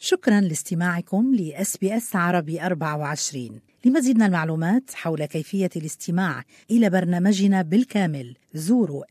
شكراً لاستماعكم لSBS عربي 24. لمزيد من المعلومات حول كيفية الاستماع إلى برنامجنا بالكامل زوروا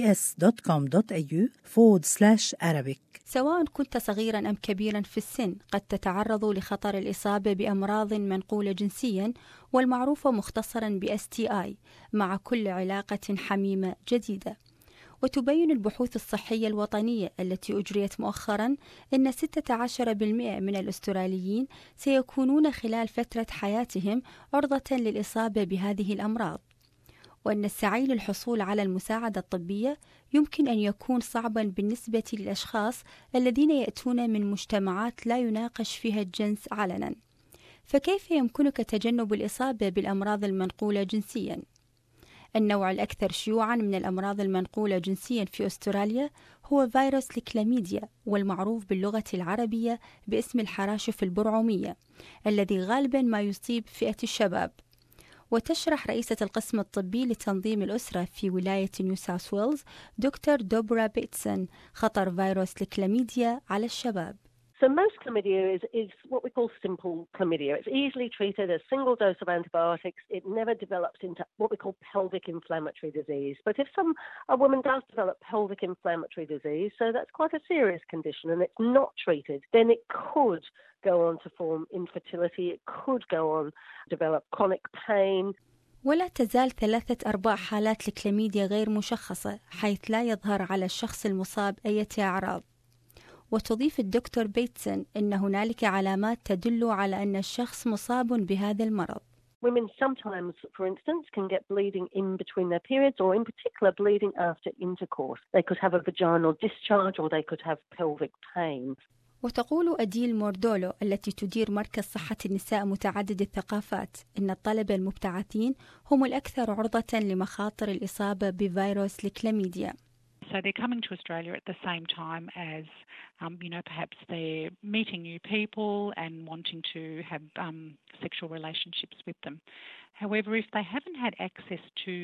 sbs.com.au/Arabic. سواء كنت صغيرا أم كبيرا في السن، قد تتعرض لخطر الإصابة بأمراض منقولة جنسيا والمعروفة مختصرا ب STI مع كل علاقة حميمة جديدة. وتبين البحوث الصحية الوطنية التي أجريت مؤخرا أن 16% من الأستراليين سيكونون خلال فترة حياتهم عرضة للإصابة بهذه الأمراض، وأن السعي للحصول على المساعدة الطبية يمكن أن يكون صعبا بالنسبة للأشخاص الذين يأتون من مجتمعات لا يناقش فيها الجنس علنا. فكيف يمكنك تجنب الإصابة بالأمراض المنقولة جنسيا؟ النوع الأكثر شيوعاً من الأمراض المنقولة جنسياً في أستراليا هو فيروس الكلاميديا، والمعروف باللغة العربية باسم الحراشف البرعومية، الذي غالباً ما يصيب فئة الشباب. وتشرح رئيسة القسم الطبي لتنظيم الأسرة في ولاية نيو ساوث ويلز دكتور دوبرا بيتسون خطر فيروس الكلاميديا على الشباب. So most chlamydia is what we call simple chlamydia. It's easily treated as single dose of antibiotics. It never develops into what we call pelvic inflammatory disease. But if a woman does develop pelvic inflammatory disease, so that's quite a serious condition and it's not treated, then it could go on to form infertility. It could go on to develop chronic pain. ولا تزال 3/4 حالات الكلاميديا غير مشخصة، حيث لا يظهر على الشخص المصاب أي أعراض. وتضيف الدكتور بيتسون أن هنالك علامات تدل على أن الشخص مصاب بهذا المرض. Women sometimes, for instance, can get bleeding in between their periods or in particular bleeding after intercourse. They could have a vaginal discharge or they could have pelvic pain. وتقول أديل موردولو التي تدير مركز صحة النساء متعدد الثقافات إن الطلبة المبتعثين هم الأكثر عرضة لمخاطر الإصابة بفيروس الكلاميديا. So they're coming to Australia at the same time as, perhaps they're meeting new people and wanting to have sexual relationships with them. However, if they haven't had access to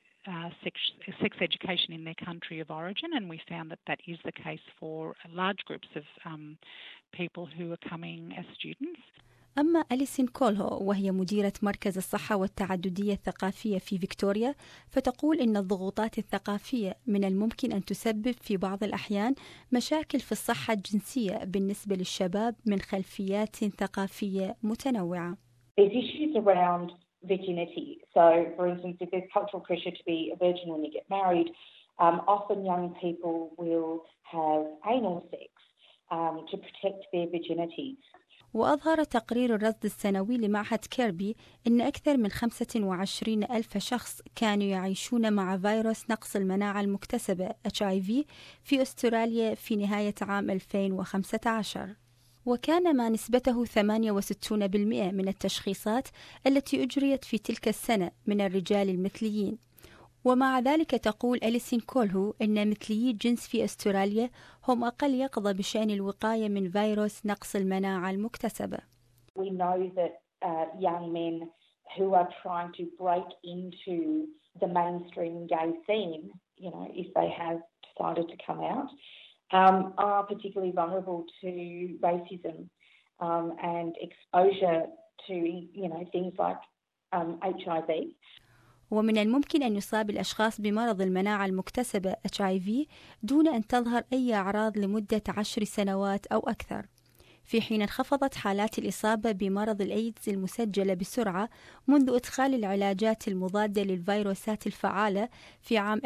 sex education in their country of origin, and we found that is the case for large groups of people who are coming as students. أما أليسين كولهو وهي مديرة مركز الصحة والتعددية الثقافية في فيكتوريا، فتقول إن الضغوطات الثقافية من الممكن أن تسبب في بعض الأحيان مشاكل في الصحة الجنسية بالنسبة للشباب من خلفيات ثقافية متنوعة. There's issues around virginity. So, for instance, if there's cultural pressure to be a virgin when you get married, often young people will have anal sex to protect their virginity. وأظهر تقرير الرصد السنوي لمعهد كيربي أن أكثر من 25,000 شخص كانوا يعيشون مع فيروس نقص المناعة المكتسبة HIV في أستراليا في نهاية عام 2015. وكان ما نسبته 68% من التشخيصات التي أجريت في تلك السنة من الرجال المثليين. ومع ذلك تقول أليسين كولهو أن مثليي الجنس في أستراليا هم أقل يقظة بشأن الوقاية من فيروس نقص المناعة المكتسبة. We know that young men who are trying to break into the mainstream gay scene, if they have decided to come out, are particularly vulnerable to racism and exposure to, things like HIV. ومن الممكن أن يصاب الأشخاص بمرض المناعة المكتسبة HIV دون أن تظهر أي أعراض لمدة 10 سنوات أو أكثر، في حين انخفضت حالات الإصابة بمرض الإيدز المسجلة بسرعة منذ إدخال العلاجات المضادة للفيروسات الفعالة في عام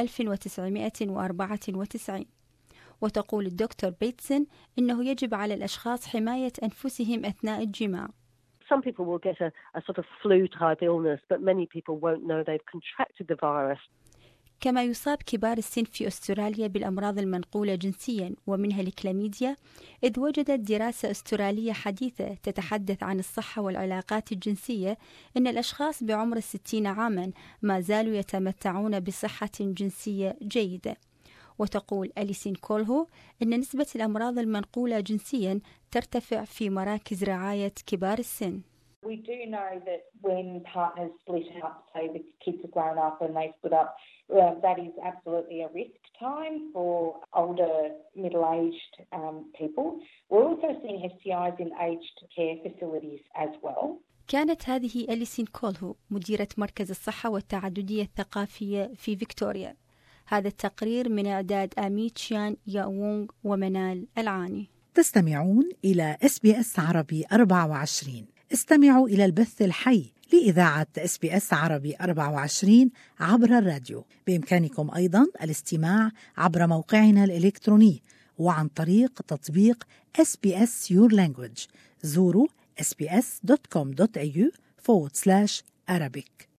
1994. وتقول الدكتور بيتسون إنه يجب على الأشخاص حماية أنفسهم أثناء الجماع. Some people will get a sort of flu-type illness, but many people won't know they've contracted the virus. كما يصاب كبار السن في أستراليا بالأمراض المنقولة جنسيا ومنها الكلاميديا، إذ وجدت دراسة أسترالية حديثة تتحدث عن الصحة والعلاقات الجنسية أن الأشخاص بعمر 60 عاما ما زالوا يتمتعون بصحة جنسية جيدة. وتقول أليسين كولهو أن نسبة الأمراض المنقولة جنسيا ترتفع في مراكز رعاية كبار السن. We do know that when partners split up, say the kids have grown up and they split up, that is absolutely a risk time for older, middle-aged people. We're also seeing STIs in aged care facilities as well. كانت هذه أليسين كولهو مديرة مركز الصحة والتعددية الثقافية في فيكتوريا. هذا التقرير من إعداد آميتشيان ياوونغ ومنال العاني. تستمعون إلى SBS عربي 24. استمعوا إلى البث الحي لإذاعة SBS عربي 24 عبر الراديو. بإمكانكم أيضاً الاستماع عبر موقعنا الإلكتروني وعن طريق تطبيق SBS Your Language. زوروا sbs.com.au/Arabic.